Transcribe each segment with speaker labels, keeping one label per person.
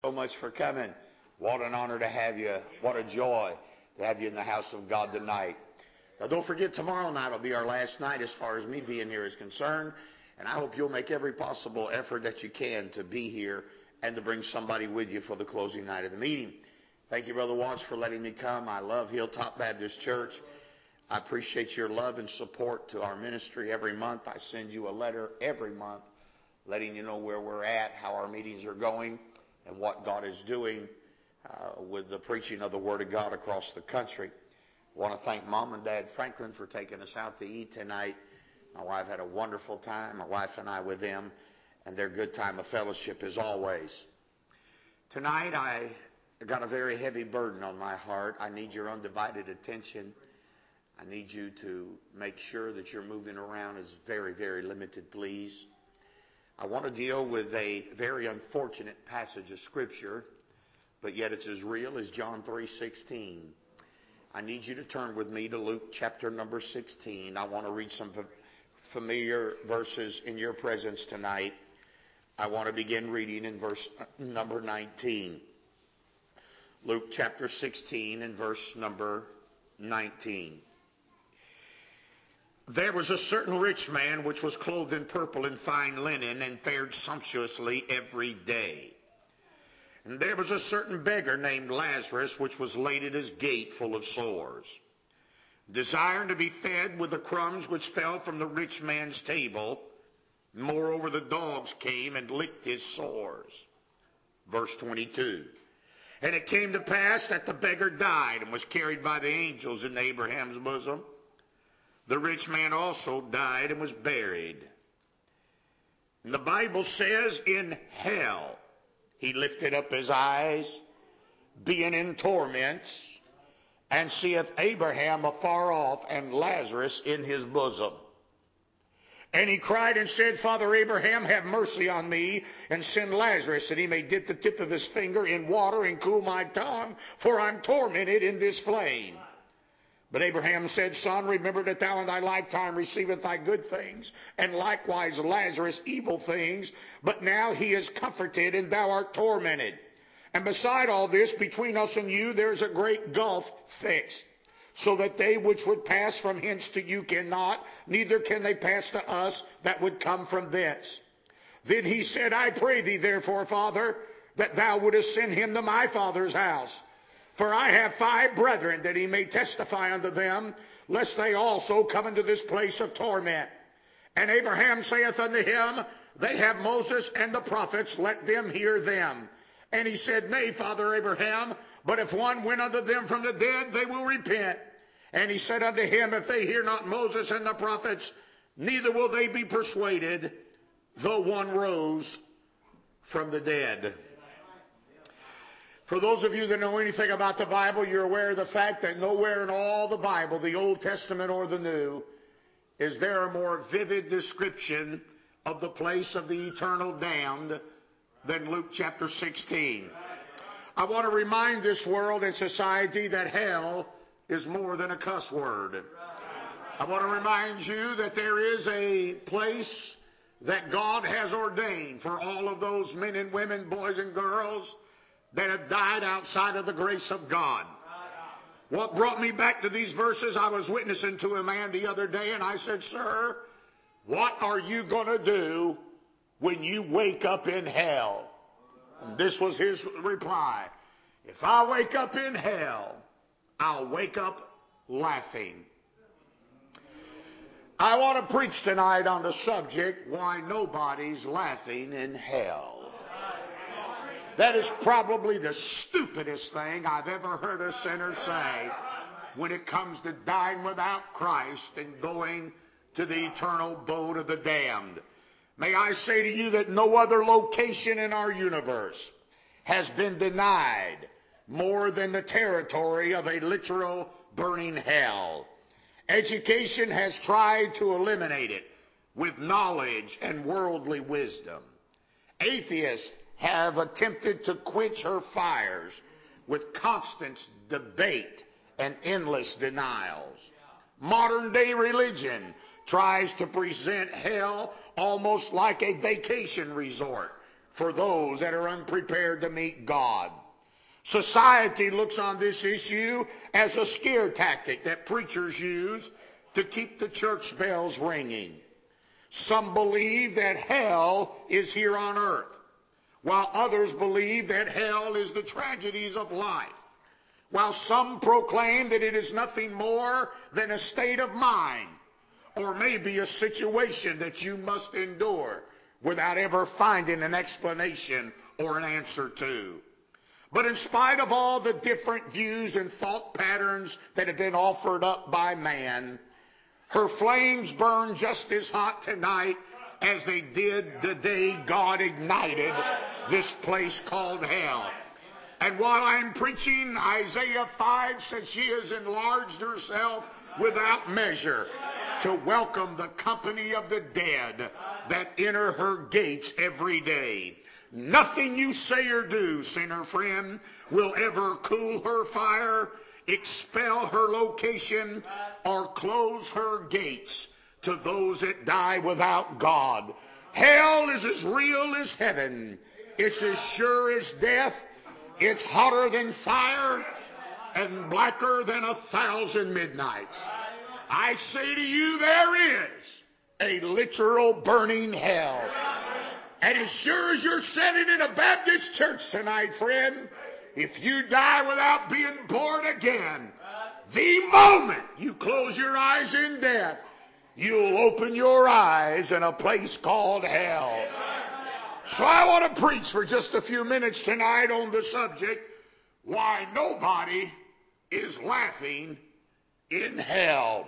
Speaker 1: So much for coming. What an honor to have you. What a joy to have you in the house of God tonight. Now don't forget, tomorrow night will be our last night as far as me being here is concerned. And I hope you'll make every possible effort that you can to be here and to bring somebody with you for the closing night of the meeting. Thank you, Brother Watts, for letting me come. I love Hilltop Baptist Church. I appreciate your love and support to our ministry every month. I send you a letter every month letting you know where we're at, how our meetings are going, and what God is doing with the preaching of the Word of God across the country. I want to thank Mom and Dad Franklin for taking us out to eat tonight. My wife had a wonderful time, my wife and I with them, and their good time of fellowship as always. Tonight I got a very heavy burden on my heart. I need your undivided attention. I need you to make sure that your moving around is very, very limited, please. I want to deal with a very unfortunate passage of Scripture, but yet it's as real as John 3:16. I need you to turn with me to Luke chapter number 16. I want to read some familiar verses in your presence tonight. I want to begin reading in verse number 19. Luke chapter 16 and verse number 19. There was a certain rich man which was clothed in purple and fine linen and fared sumptuously every day. And there was a certain beggar named Lazarus which was laid at his gate full of sores, desiring to be fed with the crumbs which fell from the rich man's table. Moreover, the dogs came and licked his sores. Verse 22. And it came to pass that the beggar died and was carried by the angels into Abraham's bosom. The rich man also died and was buried. And the Bible says in hell he lifted up his eyes, being in torments, and seeth Abraham afar off and Lazarus in his bosom. And he cried and said, Father Abraham, have mercy on me, and send Lazarus, that he may dip the tip of his finger in water and cool my tongue, for I'm tormented in this flame. But Abraham said, Son, remember that thou in thy lifetime receiveth thy good things, and likewise Lazarus evil things. But now he is comforted, and thou art tormented. And beside all this, between us and you, there is a great gulf fixed, so that they which would pass from hence to you cannot, neither can they pass to us that would come from thence. Then he said, I pray thee therefore, Father, that thou wouldest send him to my father's house. For I have 5 brethren, that he may testify unto them, lest they also come into this place of torment. And Abraham saith unto him, They have Moses and the prophets, let them hear them. And he said, Nay, Father Abraham, but if one went unto them from the dead, they will repent. And he said unto him, If they hear not Moses and the prophets, neither will they be persuaded, though one rose from the dead. For those of you that know anything about the Bible, you're aware of the fact that nowhere in all the Bible, the Old Testament or the New, is there a more vivid description of the place of the eternal damned than Luke chapter 16. I want to remind this world and society that hell is more than a cuss word. I want to remind you that there is a place that God has ordained for all of those men and women, boys and girls, that have died outside of the grace of God. What brought me back to these verses, I was witnessing to a man the other day, and I said, Sir, what are you going to do when you wake up in hell? And this was his reply. If I wake up in hell, I'll wake up laughing. I want to preach tonight on the subject, why nobody's laughing in hell. That is probably the stupidest thing I've ever heard a sinner say when it comes to dying without Christ and going to the eternal abode of the damned. May I say to you that no other location in our universe has been denied more than the territory of a literal burning hell. Education has tried to eliminate it with knowledge and worldly wisdom. Atheists have attempted to quench her fires with constant debate and endless denials. Modern day religion tries to present hell almost like a vacation resort for those that are unprepared to meet God. Society looks on this issue as a scare tactic that preachers use to keep the church bells ringing. Some believe that hell is here on earth, while others believe that hell is the tragedies of life, while some proclaim that it is nothing more than a state of mind, or maybe a situation that you must endure without ever finding an explanation or an answer to. But in spite of all the different views and thought patterns that have been offered up by man, her flames burn just as hot tonight as they did the day God ignited this place called hell. And while I'm preaching, Isaiah 5 says she has enlarged herself without measure to welcome the company of the dead that enter her gates every day. Nothing you say or do, sinner friend, will ever cool her fire, expel her location, or close her gates to those that die without God. Hell is as real as heaven. It's as sure as death. It's hotter than fire and blacker than 1,000 midnights. I say to you, there is a literal burning hell. And as sure as you're sitting in a Baptist church tonight, friend, if you die without being born again, the moment you close your eyes in death, you'll open your eyes in a place called hell. So I want to preach for just a few minutes tonight on the subject, why nobody is laughing in hell.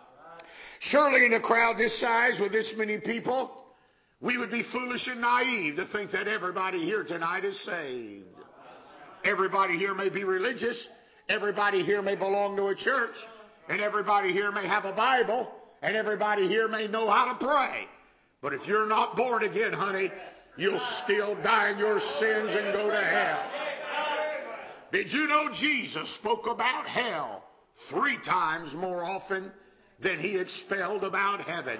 Speaker 1: Surely in a crowd this size with this many people, we would be foolish and naive to think that everybody here tonight is saved. Everybody here may be religious. Everybody here may belong to a church. And everybody here may have a Bible. And everybody here may know how to pray. But if you're not born again, honey, you'll still die in your sins and go to hell. Did you know Jesus spoke about hell 3 times more often than he expelled about heaven?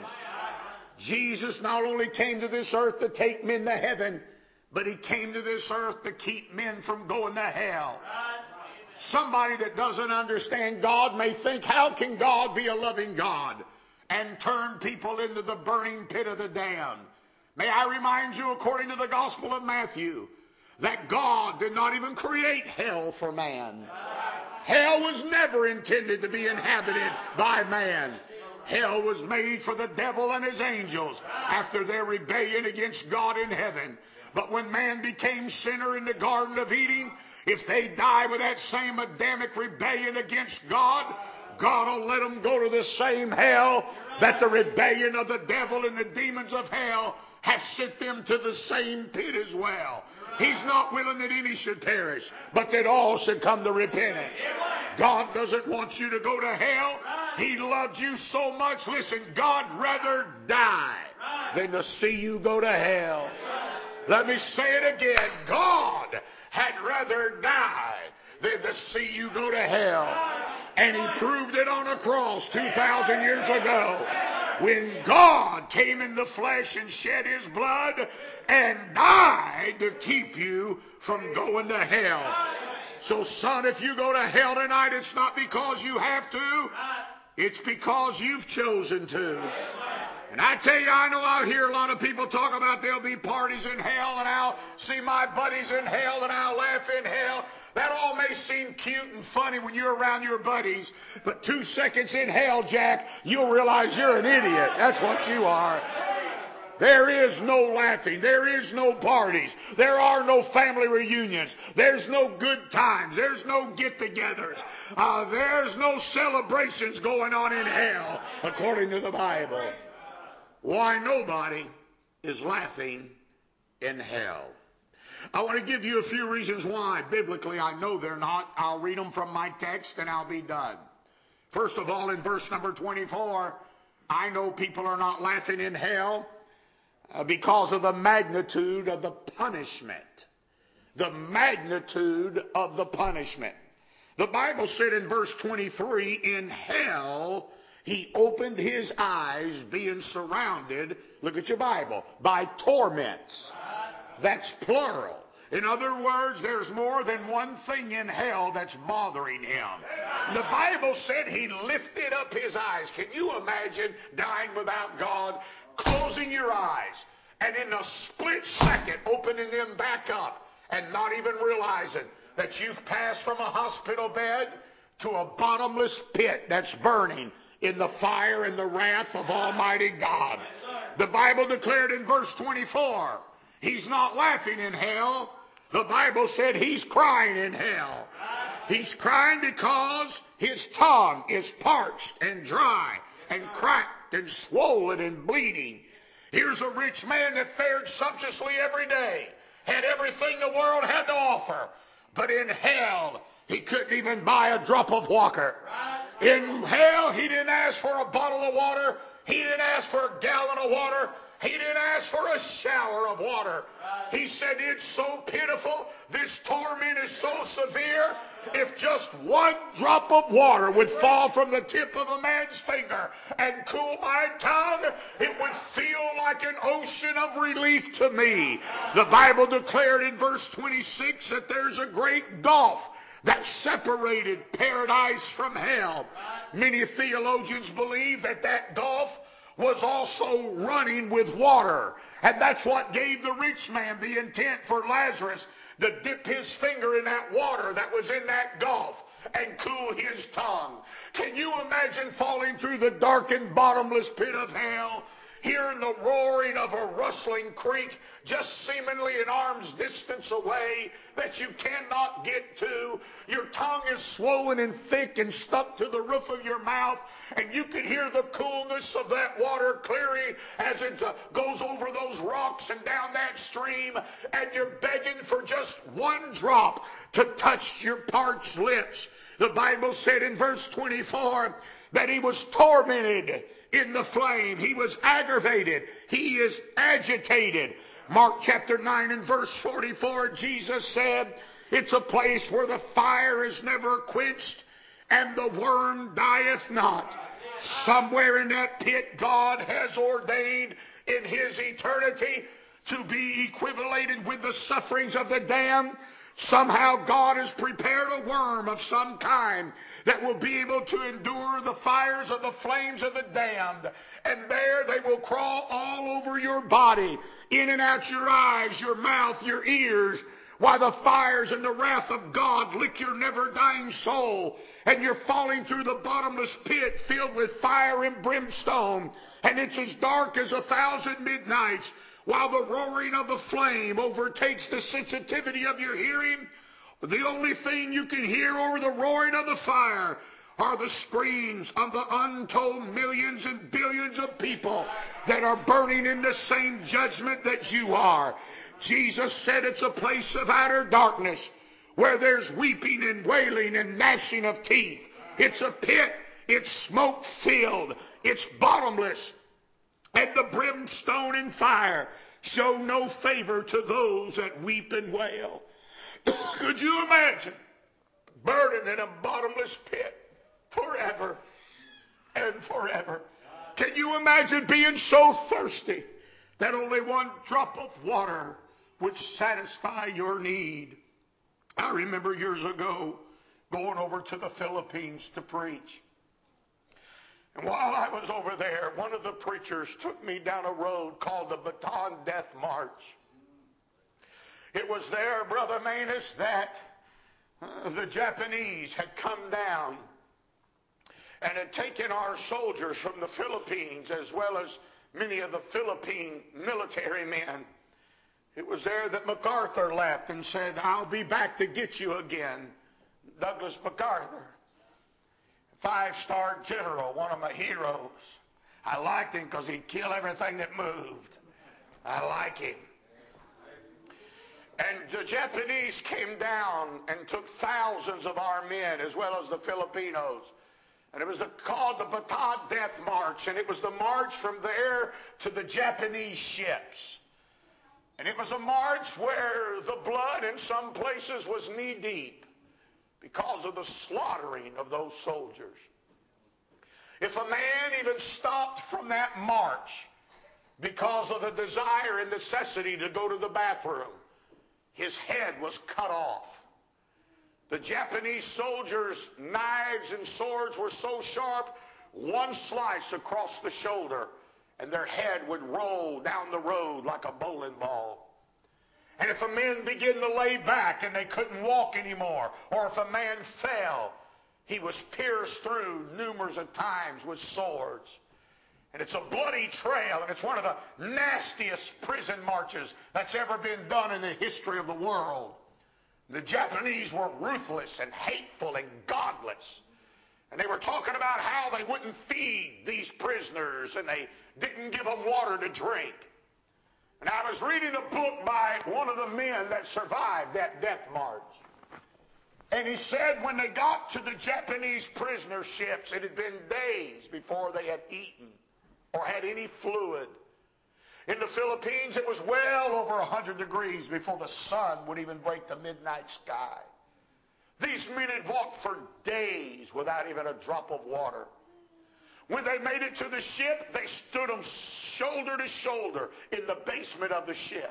Speaker 1: Jesus not only came to this earth to take men to heaven, but he came to this earth to keep men from going to hell. Somebody that doesn't understand God may think, how can God be a loving God and turn people into the burning pit of the damned? May I remind you, according to the Gospel of Matthew, that God did not even create hell for man. Hell was never intended to be inhabited by man. Hell was made for the devil and his angels after their rebellion against God in heaven. But when man became sinner in the Garden of Eden, if they die with that same Adamic rebellion against God, God will let them go to the same hell that the rebellion of the devil and the demons of hell have sent them to the same pit as well. He's not willing that any should perish, but that all should come to repentance. God doesn't want you to go to hell. He loved you so much. Listen, God rather die than to see you go to hell. Let me say it again. God had rather die than to see you go to hell. And he proved it on a cross 2,000 years ago, when God came in the flesh and shed his blood and died to keep you from going to hell. So son, if you go to hell tonight, it's not because you have to. It's because you've chosen to. And I tell you, I know I hear a lot of people talk about there'll be parties in hell, and I'll see my buddies in hell, and I'll laugh in hell. That all may seem cute and funny when you're around your buddies, but 2 seconds in hell, Jack, you'll realize you're an idiot. That's what you are. There is no laughing. There is no parties. There are no family reunions. There's no good times. There's no get-togethers. There's no celebrations going on in hell, according to the Bible. Why nobody is laughing in hell. I want to give you a few reasons why. Biblically, I know they're not. I'll read them from my text and I'll be done. First of all, in verse number 24, I know people are not laughing in hell because of the magnitude of the punishment. The magnitude of the punishment. The Bible said in verse 23, in hell he opened his eyes, being surrounded, look at your Bible, by torments. That's plural. In other words, there's more than one thing in hell that's bothering him. The Bible said he lifted up his eyes. Can you imagine dying without God, closing your eyes, and in a split second opening them back up and not even realizing that you've passed from a hospital bed to a bottomless pit that's burning in the fire and the wrath of Almighty God? The Bible declared in verse 24, he's not laughing in hell. The Bible said he's crying in hell. He's crying because his tongue is parched and dry and cracked and swollen and bleeding. Here's a rich man that fared sumptuously every day, had everything the world had to offer, but in hell he couldn't even buy a drop of water. In hell he didn't ask for a bottle of water. He didn't ask for a gallon of water. He didn't ask for a shower of water. He said, it's so pitiful. This torment is so severe. If just one drop of water would fall from the tip of a man's finger and cool my tongue, it would feel like an ocean of relief to me. The Bible declared in verse 26 that there's a great gulf that separated paradise from hell. Many theologians believe that that gulf was also running with water. And that's what gave the rich man the intent for Lazarus to dip his finger in that water that was in that gulf and cool his tongue. Can you imagine falling through the darkened, bottomless pit of hell, hearing the roaring of a rustling creek just seemingly an arm's distance away that you cannot get to? Your tongue is swollen and thick and stuck to the roof of your mouth, and you can hear the coolness of that water clearing as it goes over those rocks and down that stream, and you're begging for just one drop to touch your parched lips. The Bible said in verse 24 that he was tormented in the flame. He was aggravated. He is agitated. Mark chapter 9 and verse 44, Jesus said, it's a place where the fire is never quenched and the worm dieth not. Somewhere in that pit, God has ordained in his eternity to be equivalated with the sufferings of the damned. Somehow God has prepared a worm of some kind that will be able to endure the fires of the flames of the damned. And there they will crawl all over your body, in and out your eyes, your mouth, your ears, while the fires and the wrath of God lick your never-dying soul. And you're falling through the bottomless pit filled with fire and brimstone. And it's as dark as 1,000 midnights, while the roaring of the flame overtakes the sensitivity of your hearing. The only thing you can hear over the roaring of the fire are the screams of the untold millions and billions of people that are burning in the same judgment that you are. Jesus said it's a place of outer darkness where there's weeping and wailing and gnashing of teeth. It's a pit. It's smoke-filled. It's bottomless. And the brimstone and fire show no favor to those that weep and wail. Could you imagine burning in a bottomless pit forever and forever? Can you imagine being so thirsty that only one drop of water would satisfy your need? I remember years ago going over to the Philippines to preach. And while I was over there, one of the preachers took me down a road called the Bataan Death March. It was there, Brother Manus, that the Japanese had come down and had taken our soldiers from the Philippines, as well as many of the Philippine military men. It was there that MacArthur left and said, I'll be back to get you again. Douglas MacArthur, 5-star general, one of my heroes. I liked him because he'd kill everything that moved. I like him. And the Japanese came down and took thousands of our men, as well as the Filipinos. And it was called the Bataan Death March. And it was the march from there to the Japanese ships. And it was a march where the blood in some places was knee-deep because of the slaughtering of those soldiers. If a man even stopped from that march because of the desire and necessity to go to the bathroom. His head was cut off. The Japanese soldiers' knives and swords were so sharp, one slice across the shoulder, and their head would roll down the road like a bowling ball. And if a man began to lay back and they couldn't walk anymore, or if a man fell, he was pierced through numerous of times with swords. And it's a bloody trail, and it's one of the nastiest prison marches that's ever been done in the history of the world. The Japanese were ruthless and hateful and godless. And they were talking about how they wouldn't feed these prisoners and they didn't give them water to drink. And I was reading a book by one of the men that survived that death march. And he said when they got to the Japanese prisoner ships, it had been days before they had eaten or had any fluid. In the Philippines, it was well over 100 degrees before the sun would even break the midnight sky. These men had walked for days without even a drop of water. When they made it to the ship, they stood them shoulder to shoulder in the basement of the ship.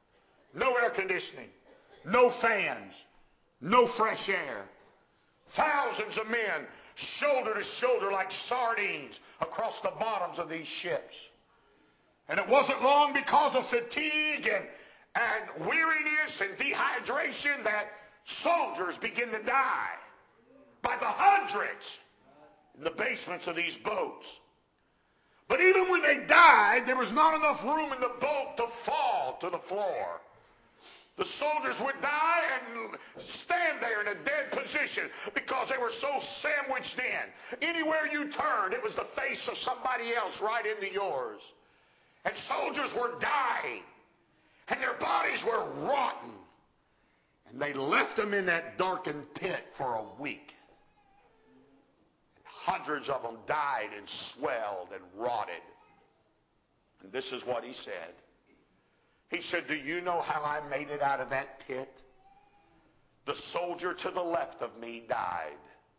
Speaker 1: No air conditioning, no fans, no fresh air. Thousands of men shoulder to shoulder like sardines across the bottoms of these ships. And it wasn't long because of fatigue and weariness and dehydration that soldiers begin to die by the hundreds in the basements of these boats. But even when they died, there was not enough room in the boat to fall to the floor. The soldiers would die and stand there in a dead position because they were so sandwiched in. Anywhere you turned, it was the face of somebody else right into yours. And soldiers were dying, and their bodies were rotten. And they left them in that darkened pit for a week. And hundreds of them died and swelled and rotted. And this is what he said. He said, do you know how I made it out of that pit? The soldier to the left of me died.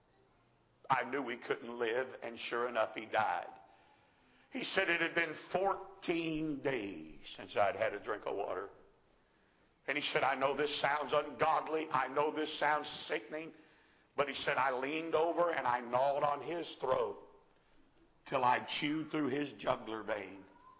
Speaker 1: I knew he couldn't live, and sure enough, he died. He said it had been 14 days since I'd had a drink of water. And he said, I know this sounds ungodly. I know this sounds sickening. But he said, I leaned over and I gnawed on his throat till I chewed through his jugular vein.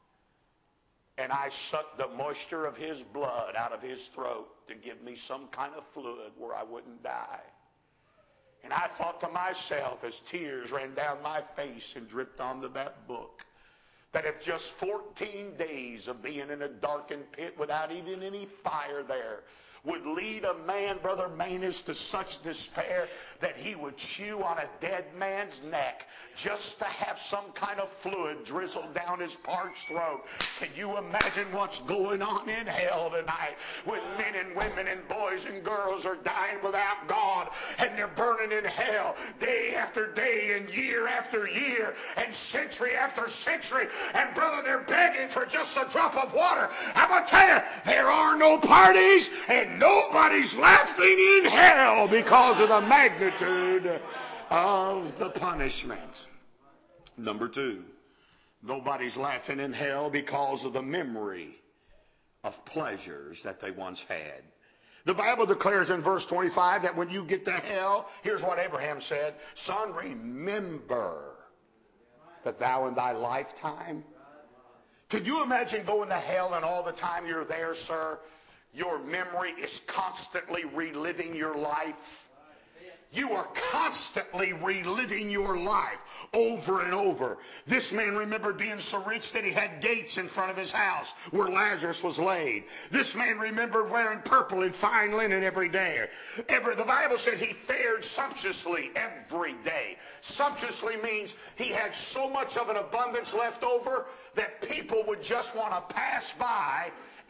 Speaker 1: And I sucked the moisture of his blood out of his throat to give me some kind of fluid where I wouldn't die. And I thought to myself as tears ran down my face and dripped onto that book, that if just 14 days of being in a darkened pit without even any fire there would lead a man, Brother Manus, to such despair that he would chew on a dead man's neck just to have some kind of fluid drizzled down his parched throat. Can you imagine what's going on in hell tonight when men and women and boys and girls are dying without God and they're burning in hell day after day and year after year and century after century, and brother, they're begging for just a drop of water. I'm going to tell you, there are no parties and nobody's laughing in hell because of the magnitude of the punishment. Number two, nobody's laughing in hell because of the memory of pleasures that they once had. The Bible declares in verse 25 that when you get to hell, here's what Abraham said, son, remember that thou in thy lifetime. Could you imagine going to hell and all the time you're there, sir, your memory is constantly reliving your life? You are constantly reliving your life over and over. This man remembered being so rich that he had gates in front of his house where Lazarus was laid. This man remembered wearing purple and fine linen every day. The Bible said he fared sumptuously every day. Sumptuously means he had so much of an abundance left over that people would just want to pass by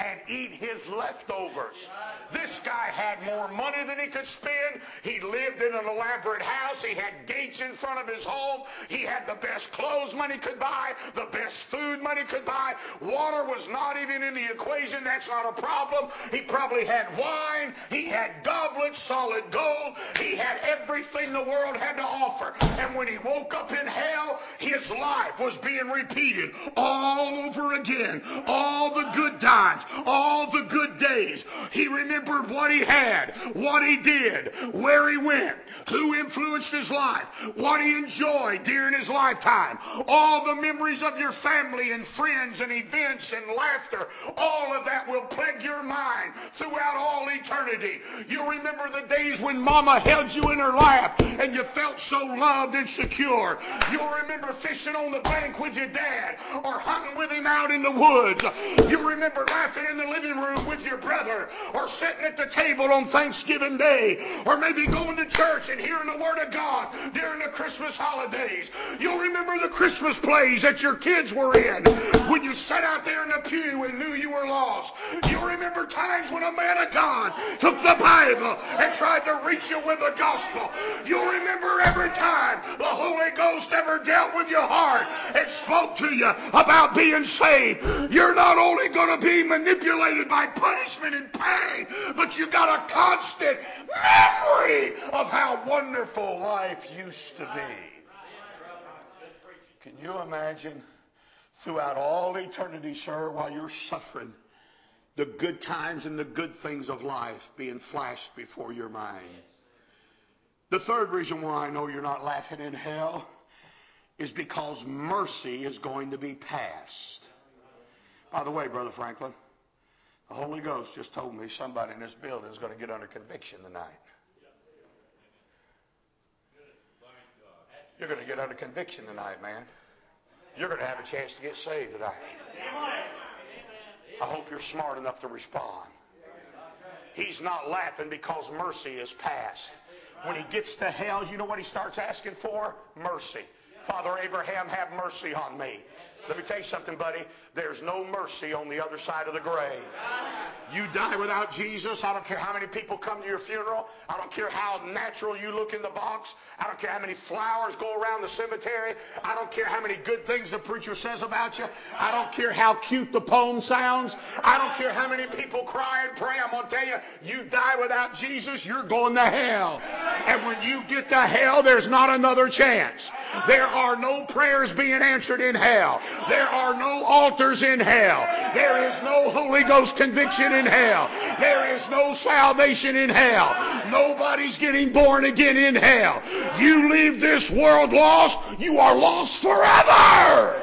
Speaker 1: and eat his leftovers. This guy had more money than he could spend. He lived in an elaborate house. He had gates in front of his home. He had the best clothes money could buy, the best food money could buy. Water was not even in the equation. That's not a problem. He probably had wine. He had goblets, solid gold. He had everything the world had to offer. And when he woke up in hell, his life was being repeated all over again. All the good times, all the good days. He remembered what he had, what he did, where he went, who influenced his life, what he enjoyed during his lifetime. All the memories of your family and friends and events and laughter, all of that will plague your mind throughout all eternity. You'll remember the days when Mama held you in her lap and you felt so loved and secure. You'll remember fishing on the bank with your dad or hunting with him out in the woods. You'll remember laughing in the living room with your brother or sitting at the table on Thanksgiving Day or maybe going to church and hearing the Word of God during the Christmas holidays. You'll remember the Christmas plays that your kids were in when you sat out there in the pew and knew you were lost. You'll remember times when a man of God took the Bible and tried to reach you with the gospel. You'll remember every time the Holy Ghost ever dealt with your heart and spoke to you about being saved. You're not only going to be manipulated by punishment and pain, but you got a constant memory of how wonderful life used to be. Can you imagine throughout all eternity, sir, while you're suffering, the good times and the good things of life being flashed before your mind? The third reason why I know you're not laughing in hell is because mercy is going to be passed. By the way, Brother Franklin, the Holy Ghost just told me somebody in this building is going to get under conviction tonight. You're going to get under conviction tonight, man. You're going to have a chance to get saved tonight. I hope you're smart enough to respond. He's not laughing because mercy is passed. When he gets to hell, you know what he starts asking for? Mercy. Father Abraham, have mercy on me. Let me tell you something, buddy. There's no mercy on the other side of the grave. You die without Jesus. I don't care how many people come to your funeral. I don't care how natural you look in the box. I don't care how many flowers go around the cemetery. I don't care how many good things the preacher says about you. I don't care how cute the poem sounds. I don't care how many people cry and pray. I'm going to tell you, you die without Jesus, you're going to hell. And when you get to hell, there's not another chance. There are no prayers being answered in hell. There are no altars in hell. There is no Holy Ghost conviction in hell. There is no salvation in hell. Nobody's getting born again in hell. You leave this world lost, you are lost forever.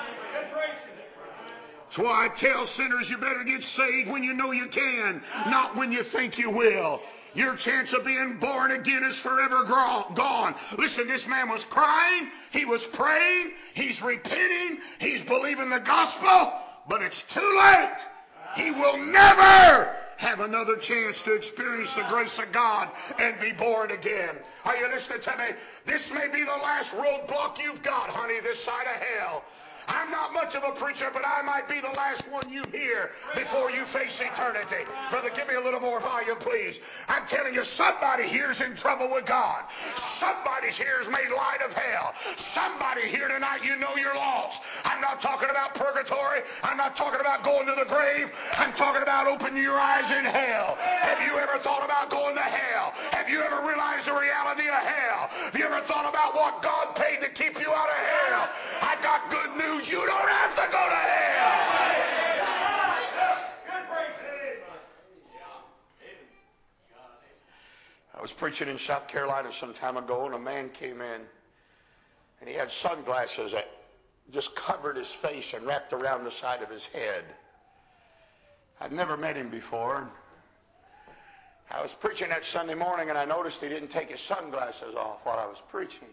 Speaker 1: That's why I tell sinners you better get saved when you know you can, not when you think you will. Your chance of being born again is forever gone. Listen, this man was crying. He was praying. He's repenting. He's believing the gospel. But it's too late. He will never have another chance to experience the grace of God and be born again. Are you listening to me? This may be the last roadblock you've got, honey, this side of hell. I'm not much of a preacher, but I might be the last one you hear before you face eternity. Brother, give me a little more volume, please. I'm telling you, somebody here's in trouble with God. Somebody here's made light of hell. Somebody here tonight, you know you're lost. I'm not talking about purgatory. I'm not talking about going to the grave. I'm talking about opening your eyes in hell. Have you ever thought about going to hell? Have you ever realized the reality of hell? Have you ever thought about what God paid to keep you out of hell? I've got good news. You don't have to go to hell. I was preaching in South Carolina some time ago, and a man came in, and he had sunglasses that just covered his face and wrapped around the side of his head. I'd never met him before. I was preaching that Sunday morning, and I noticed he didn't take his sunglasses off while I was preaching.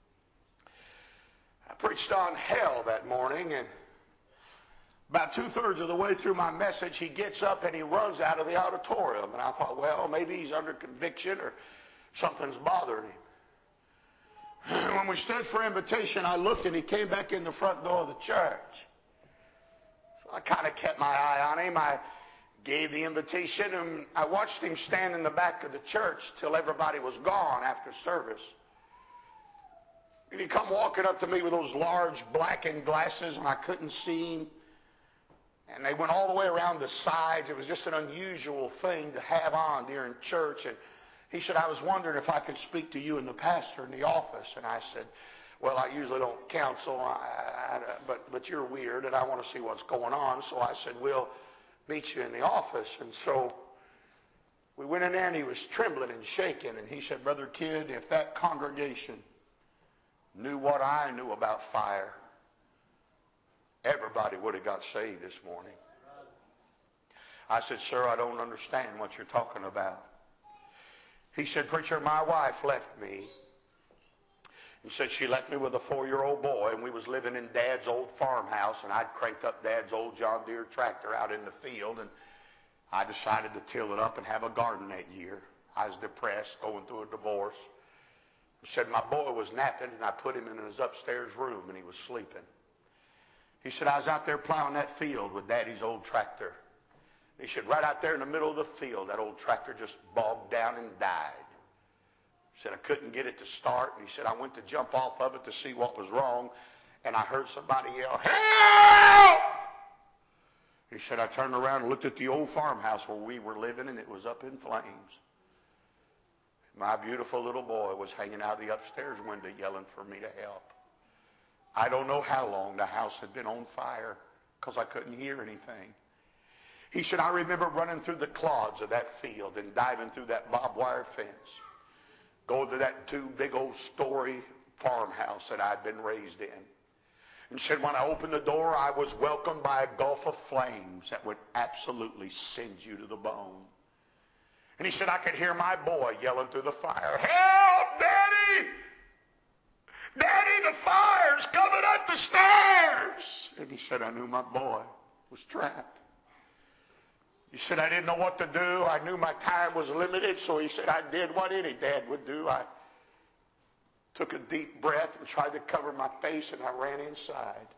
Speaker 1: I preached on hell that morning, and about 2/3 of the way through my message, he gets up and he runs out of the auditorium. And I thought, well, maybe he's under conviction or something's bothering him. When we stood for invitation, I looked and he came back in the front door of the church. So I kind of kept my eye on him. I
Speaker 2: gave the invitation, and I watched him stand in the back of the church till everybody was gone after service. And he come walking up to me with those large blackened glasses, and I couldn't see him. And they went all the way around the sides. It was just an unusual thing to have on during church. And he said, I was wondering if I could speak to you and the pastor in the office. And I said, well, I usually don't counsel, but you're weird, and I want to see what's going on. So I said, we'll meet you in the office. And so we went in there, and he was trembling and shaking. And he said, Brother Kidd, if that congregation knew what I knew about fire, everybody would have got saved this morning. I said, sir, I don't understand what you're talking about. He said, preacher, my wife left me. He said she left me with a 4-year-old boy, and we was living in Dad's old farmhouse, and I'd cranked up Dad's old John Deere tractor out in the field, and I decided to till it up and have a garden that year. I was depressed, going through a divorce. He said my boy was napping, and I put him in his upstairs room, and he was sleeping. He said, I was out there plowing that field with Daddy's old tractor. He said, right out there in the middle of the field, that old tractor just bogged down and died. He said, I couldn't get it to start. And he said, I went to jump off of it to see what was wrong, and I heard somebody yell, help! He said, I turned around and looked at the old farmhouse where we were living, and it was up in flames. My beautiful little boy was hanging out the upstairs window yelling for me to help. I don't know how long the house had been on fire because I couldn't hear anything. He said, I remember running through the clods of that field and diving through that barbed wire fence, going to that 2 big old story farmhouse that I'd been raised in. And said, when I opened the door, I was welcomed by a gulf of flames that would absolutely singe you to the bone. And he said, I could hear my boy yelling through the fire, help, Daddy! Daddy, the fire's coming up the stairs! And he said, I knew my boy was trapped. He said, I didn't know what to do. I knew my time was limited, so he said, I did what any dad would do. I took a deep breath and tried to cover my face, and I ran inside.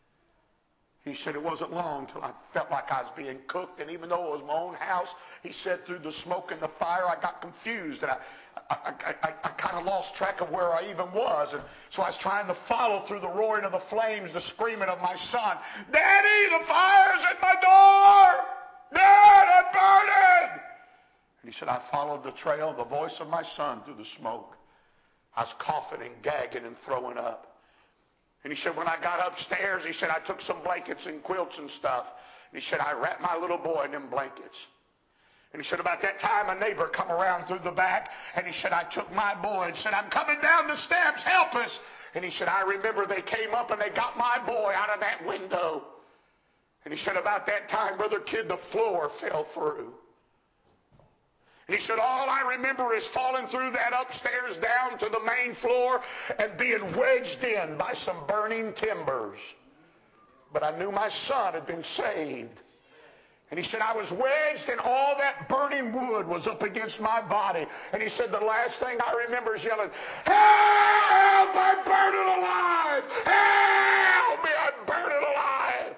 Speaker 2: He said, it wasn't long till I felt like I was being cooked, and even though it was my own house, he said, through the smoke and the fire, I got confused, and I kind of lost track of where I even was. And so I was trying to follow through the roaring of the flames, the screaming of my son, Daddy, the fire's at my door! Dad, I'm burning! And he said, I followed the trail of the voice of my son through the smoke. I was coughing and gagging and throwing up. And he said, when I got upstairs, he said, I took some blankets and quilts and stuff. And he said, I wrapped my little boy in them blankets. And he said, about that time, a neighbor come around through the back, and he said, I took my boy and said, I'm coming down the steps, help us. And he said, I remember they came up and they got my boy out of that window. And he said, about that time, Brother Kidd, the floor fell through. And he said, all I remember is falling through that upstairs down to the main floor and being wedged in by some burning timbers. But I knew my son had been saved. And he said, I was wedged and all that burning wood was up against my body. And he said, the last thing I remember is yelling, help, I'm burning alive! Help me, I'm burning alive!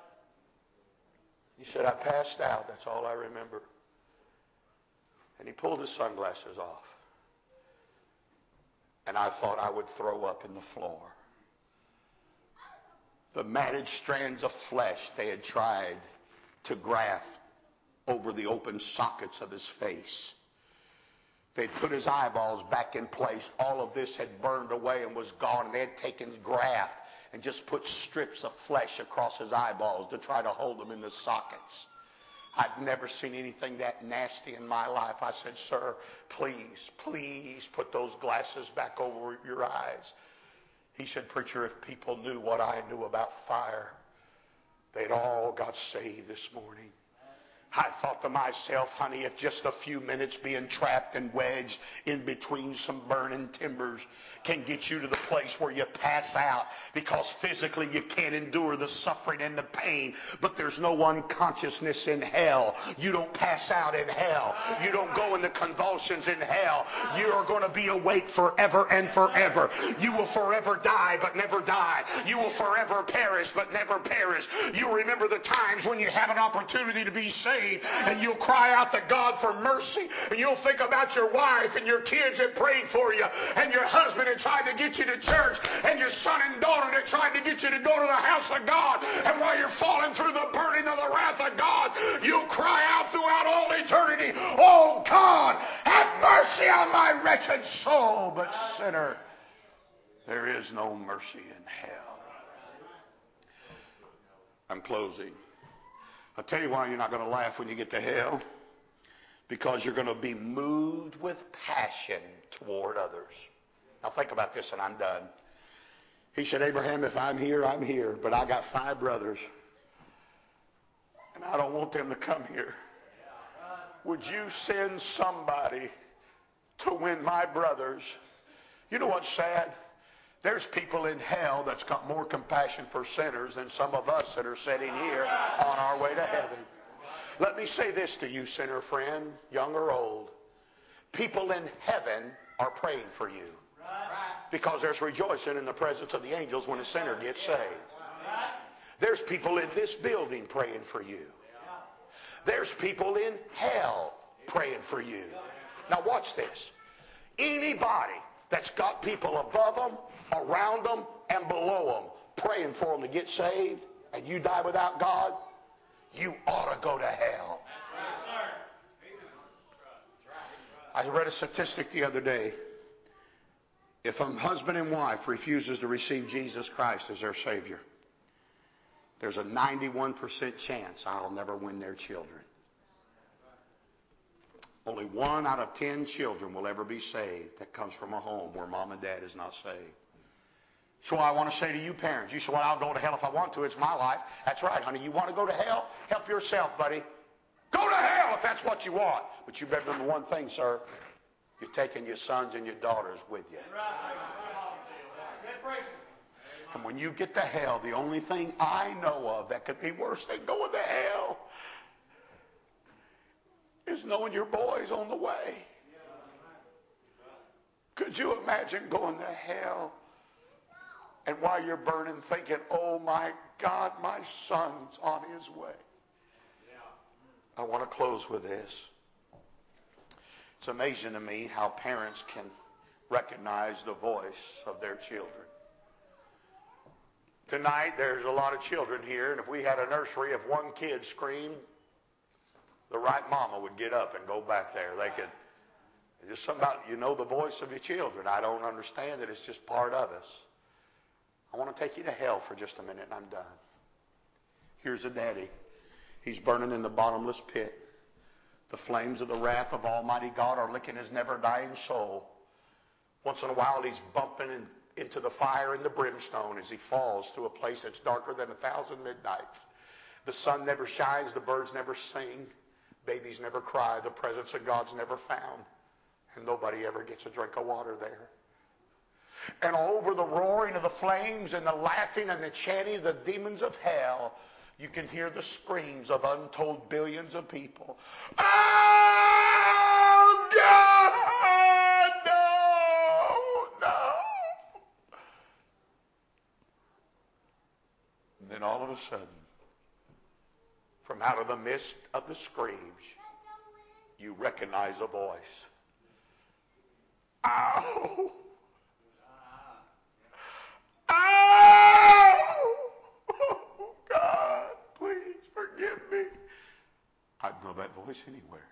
Speaker 2: He said, I passed out. That's all I remember. And he pulled his sunglasses off. And I thought I would throw up in the floor. The matted strands of flesh they had tried to graft over the open sockets of his face. They'd put his eyeballs back in place. All of this had burned away and was gone. And they had taken graft and just put strips of flesh across his eyeballs to try to hold them in the sockets. I'd never seen anything that nasty in my life. I said, sir, please, please put those glasses back over your eyes. He said, preacher, if people knew what I knew about fire, they'd all got saved this morning. I thought to myself, honey, if just a few minutes being trapped and wedged in between some burning timbers can get you to the place where you pass out because physically you can't endure the suffering and the pain, but there's no unconsciousness in hell. You don't pass out in hell. You don't go into convulsions in hell. You are going to be awake forever and forever. You will forever die but never die. You will forever perish but never perish. You remember the times when you had an opportunity to be saved
Speaker 1: saved, and you'll cry out to God for mercy, and you'll think about your wife and your kids that prayed for you, and your husband that tried to get you to church, and your son and daughter that tried to get you to go to the house of God, and while you're falling through the burning of the wrath of God, you'll cry out throughout all eternity, oh God, have mercy on my wretched soul. But sinner, there is no mercy in hell. I'm closing. I'll tell you why you're not going to laugh when you get to hell. Because you're going to be moved with passion toward others. Now think about this and I'm done. He said, Abraham, if I'm here, I'm here. But I got 5 brothers. And I don't want them to come here. Would you send somebody to win my brothers? You know what's sad? There's people in hell that's got more compassion for sinners than some of us that are sitting here on our way to heaven. Let me say this to you, sinner friend, young or old. People in heaven are praying for you. Because there's rejoicing in the presence of the angels when a sinner gets saved. There's people in this building praying for you. There's people in hell praying for you. Now watch this. Anybody that's got people above them, around them, and below them praying for them to get saved, and you die without God, you ought to go to hell. I read a statistic the other day. If a husband and wife refuses to receive Jesus Christ as their Savior, there's a 91% chance I'll never win their children. Only 1 out of 10 children will ever be saved that comes from a home where mom and dad is not saved. So I want to say to you parents, you say, well, I'll go to hell if I want to. It's my life. That's right, honey. You want to go to hell? Help yourself, buddy. Go to hell if that's what you want. But you better remember one thing, sir. You're taking your sons and your daughters with you. And when you get to hell, the only thing I know of that could be worse than going to hell is knowing your boy's on the way. Could you imagine going to hell and while you're burning thinking, oh my God, my son's on his way? I want to close with this. It's amazing to me how parents can recognize the voice of their children. Tonight, there's a lot of children here, and if we had a nursery, if one kid screamed, the right mama would get up and go back there. They could, just something about, you know the voice of your children. I don't understand it. It's just part of us. I want to take you to hell for just a minute, and I'm done. Here's a daddy. He's burning in the bottomless pit. The flames of the wrath of Almighty God are licking his never-dying soul. Once in a while, he's bumping into the fire and the brimstone as he falls to a place that's darker than 1,000 midnights. The sun never shines, the birds never sing, babies never cry, the presence of God's never found, and nobody ever gets a drink of water there. And over the roaring of the flames and the laughing and the chanting of the demons of hell, you can hear the screams of untold billions of people. Oh, God, no. And then all of a sudden, from out of the midst of the screams, you recognize a voice. Ow! Ow! Oh, God, please forgive me. I'd know that voice anywhere.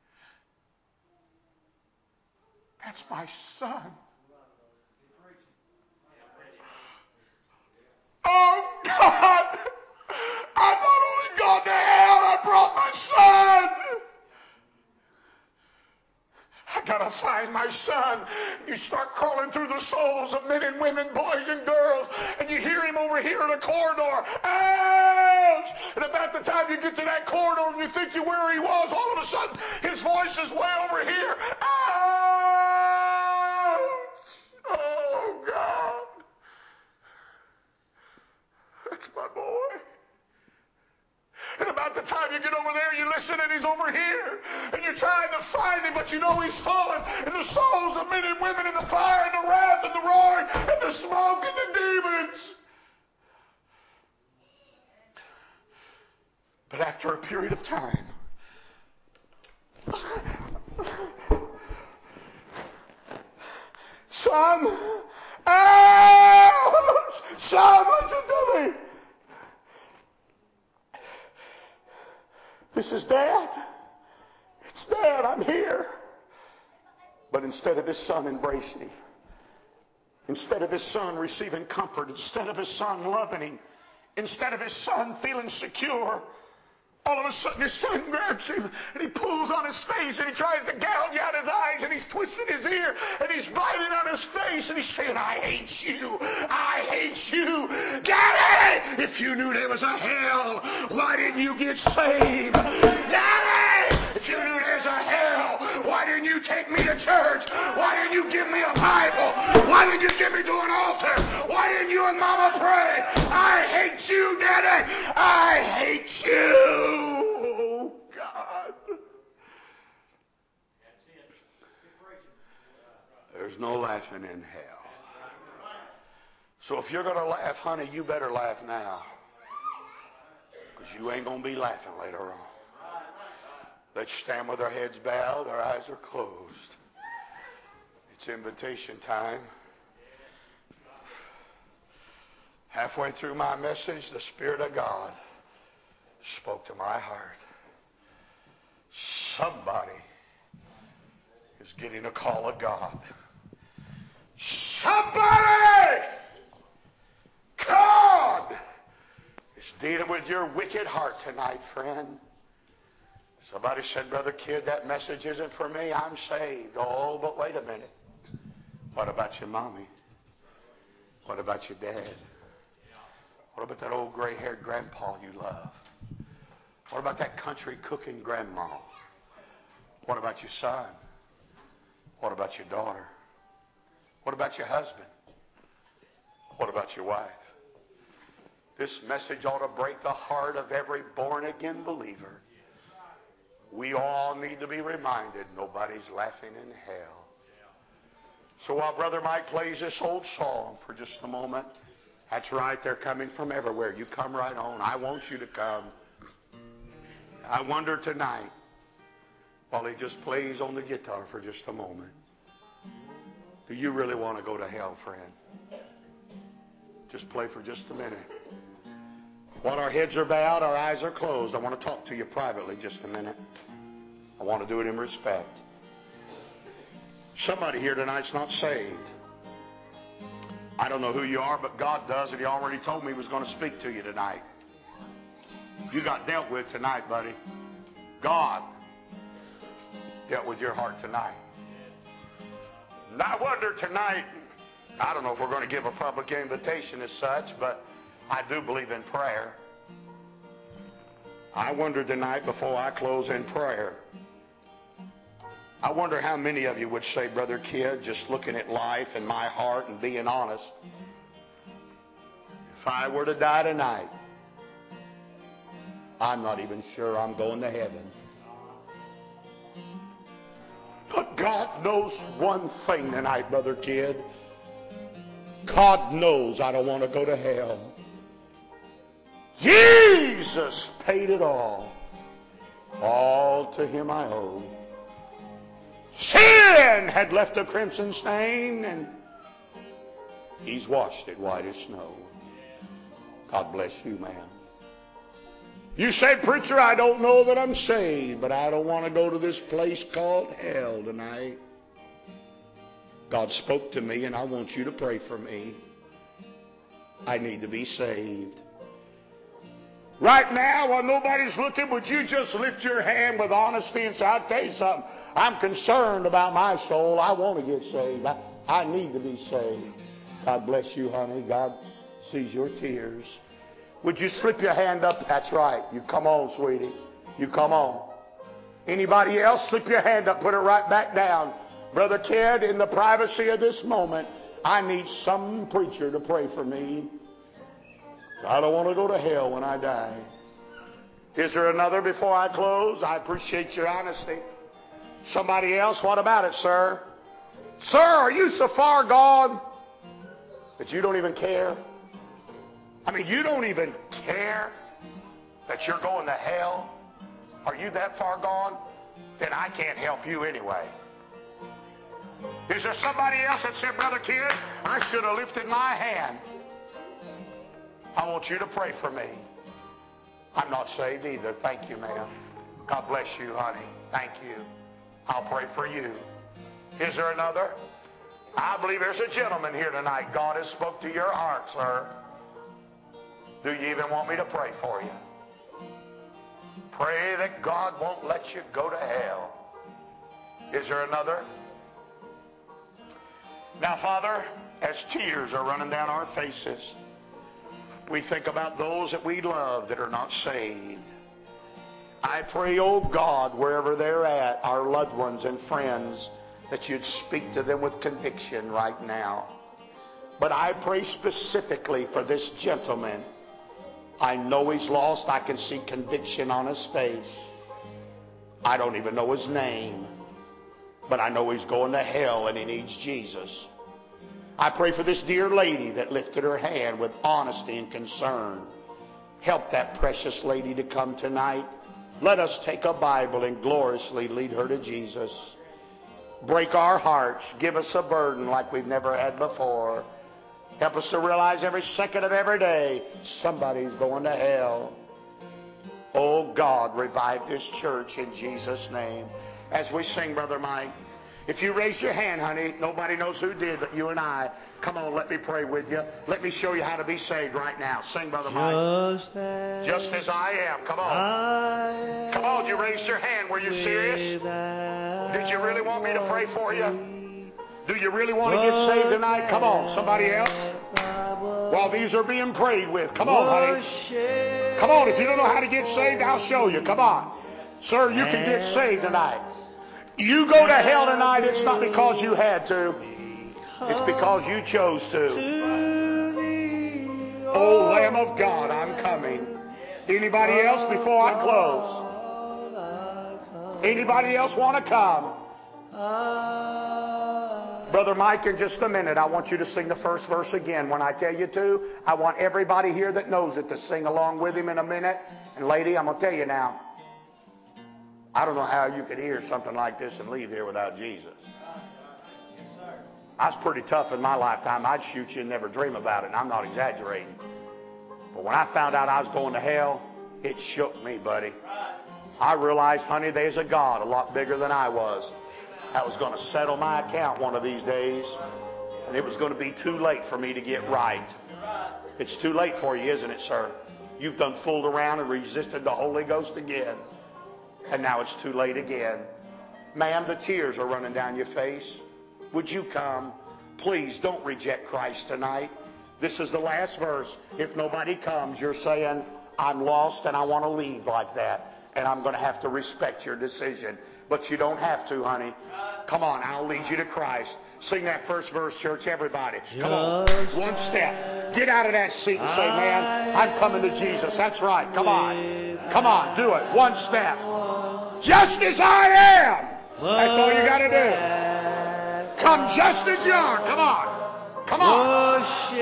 Speaker 1: That's my son. Oh, God! I've not only gone to hell, I brought my son! I gotta find my son. You start crawling through the souls of men and women, boys and girls, and you hear him over here in the corridor. Ouch! And about the time you get to that corridor and you think you're where he was, all of a sudden his voice is way over here. Ouch! Oh, God. That's my boy. And about the time you get over there, you listen and he's over here. And you're trying to find him, but you know he's fallen in the souls of men and women, in the fire and the wrath and the roaring and the smoke and the demons. But after a period of time,
Speaker 2: Son, ouch! Son, listen to me. This is Dad. It's Dad, I'm here. But instead of his son embracing him, instead of his son receiving comfort, instead of his son loving him, instead of his son feeling secure, all of a sudden his son grabs him and he pulls on his face and he tries to gouge out his eyes and he's twisting his ear and he's biting on his face and he's saying, I hate you. I hate you. Daddy, if you knew there was a hell, why didn't you get saved? Daddy, if you knew there's a hell, why didn't you take me to church? Why didn't you give me a Bible? Why didn't you get me to an altar? Why didn't you and Mama pray? I hate you, Daddy. I hate you. Oh, God. There's no laughing in hell. So if you're going to laugh, honey, you better laugh now. Because you ain't going to be laughing later on. Let's stand with our heads bowed, our eyes are closed. It's invitation time. Halfway through my message, the Spirit of God spoke to my heart. Somebody is getting a call of God. Somebody! God is dealing with your wicked heart tonight, friend. Somebody said, Brother Kidd, that message isn't for me. I'm saved. Oh, but wait a minute. What about your mommy? What about your dad? What about that old gray-haired grandpa you love? What about that country cooking grandma? What about your son? What about your daughter? What about your husband? What about your wife? This message ought to break the heart of every born-again believer. We all need to be reminded nobody's laughing in hell. So while Brother Mike plays this old song for just a moment, that's right, they're coming from everywhere. You come right on. I want you to come. I wonder tonight, while he just plays on the guitar for just a moment, do you really want to go to hell, friend? Just play for just a minute. While our heads are bowed, our eyes are closed, I want to talk to you privately just a minute. I want to do it in respect. Somebody here tonight's not saved. I don't know who you are, but God does, and He already told me He was going to speak to you tonight. You got dealt with tonight, buddy. God dealt with your heart tonight. And I wonder tonight, I don't know if we're going to give a public invitation as such, but I do believe in prayer. I wonder tonight, before I close in prayer, I wonder how many of you would say, Brother Kidd, just looking at life and my heart and being honest, if I were to die tonight, I'm not even sure I'm going to heaven. But God knows one thing tonight, Brother Kidd. God knows I don't want to go to hell. Jesus paid it all. All to Him I owe. Sin had left a crimson stain, and He's washed it white as snow. God bless you, man. You say, preacher, I don't know that I'm saved, but I don't want to go to this place called hell tonight. God spoke to me, and I want you to pray for me. I need to be saved. Right now, while nobody's looking, would you just lift your hand with honesty and say, I'll tell you something. I'm concerned about my soul. I want to get saved. I need to be saved. God bless you, honey. God sees your tears. Would you slip your hand up? That's right. You come on, sweetie. You come on. Anybody else? Slip your hand up. Put it right back down. Brother Kidd, in the privacy of this moment, I need some preacher to pray for me. I don't want to go to hell when I die. Is there another before I close? I appreciate your honesty. Somebody else? What about it, sir? Sir, are you so far gone that you don't even care? I mean, you don't even care that you're going to hell? Are you that far gone? then I can't help you anyway. Is there somebody else that said, Brother Kid, I should have lifted my hand? I want you to pray for me. I'm not saved either. Thank you, ma'am. God bless you, honey. Thank you. I'll pray for you. Is there another? I believe there's a gentleman here tonight. God has spoke to your heart, sir. Do you even want me to pray for you? Pray that God won't let you go to hell. Is there another? Now, Father, as tears are running down our faces, we think about those that we love that are not saved. I pray, oh God, wherever they're at, our loved ones and friends, that you'd speak to them with conviction right now. But I pray specifically for this gentleman. I know he's lost. I can see conviction on his face. I don't even know his name, but I know he's going to hell and he needs Jesus. I pray for this dear lady that lifted her hand with honesty and concern. Help that precious lady to come tonight. Let us take a Bible and gloriously lead her to Jesus. Break our hearts. Give us a burden like we've never had before. Help us to realize every second of every day somebody's going to hell. Oh God, revive this church in Jesus' name. As we sing, Brother Mike, if you raise your hand, honey, nobody knows who did but you and I. Come on, let me pray with you. Let me show you how to be saved right now. Sing, Brother Mike. Just as I am. Come on. Come on, you raised your hand. Were you serious? Did you really want me to pray for you? Do you really want to get saved tonight? Come on, somebody else. While these are being prayed with. Come on, honey. Come on, if you don't know how to get saved, I'll show you. Come on. Sir, you can get saved tonight. You go to hell tonight, it's not because you had to. It's because you chose to. Oh, Lamb of God, I'm coming. Anybody else before I close? Anybody else want to come? Brother Mike, in just a minute, I want you to sing the first verse again. When I tell you to, I want everybody here that knows it to sing along with him in a minute. And lady, I'm going to tell you now, I don't know how you could hear something like this and leave here without Jesus. I was pretty tough in my lifetime. I'd shoot you and never dream about it, and I'm not exaggerating. But when I found out I was going to hell, it shook me, buddy. I realized, honey, there's a God a lot bigger than I was that was going to settle my account one of these days, and it was going to be too late for me to get right. It's too late for you, isn't it, sir? You've done fooled around and resisted the Holy Ghost again. And now it's too late again. Ma'am, the tears are running down your face. Would you come? Please don't reject Christ tonight. This is the last verse. If nobody comes, you're saying, I'm lost and I want to leave like that. And I'm going to have to respect your decision. But you don't have to, honey. Come on, I'll lead you to Christ. Sing that first verse, church, everybody. Come on, one step. Get out of that seat and say, man, I'm coming to Jesus. That's right. Come on. Come on, do it. One step. Just as I am. That's all you got to do. Come just as you are. Come on. Come on.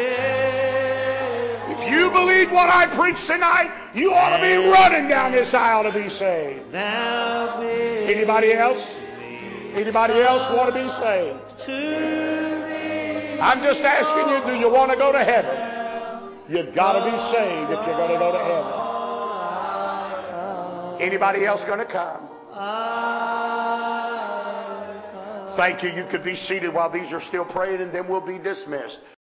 Speaker 2: If you believe what I preach tonight, you ought to be running down this aisle to be saved. Anybody else? Anybody else want to be saved? I'm just asking you, do you want to go to heaven? You've got to be saved if you're going to go to heaven. Anybody else going to come? Thank you. You could be seated while these are still praying, and then we'll be dismissed.